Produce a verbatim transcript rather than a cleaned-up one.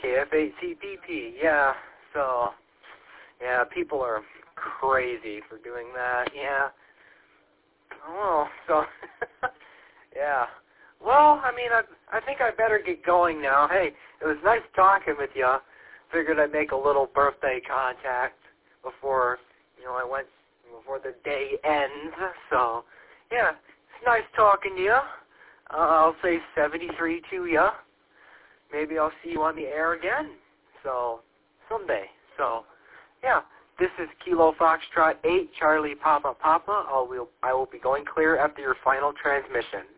K F eight C P P, yeah. So, yeah, people are crazy for doing that, yeah. Oh, so, yeah. Well, I mean, I, I think I better get going now. Hey, it was nice talking with you. Figured I'd make a little birthday contact before, you know, I went, before the day ends. So, yeah, it's nice talking to you. Uh, I'll say seventy-three to you. Maybe I'll see you on the air again. So, someday. So, yeah, this is Kilo Foxtrot eight, Charlie Papa Papa. I will, I will be going clear after your final transmission.